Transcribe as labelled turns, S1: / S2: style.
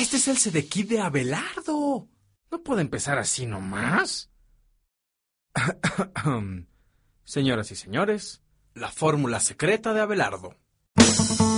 S1: Este es el Sedequí de Abelardo. No puede empezar así nomás. Señoras y señores, la fórmula secreta de Abelardo.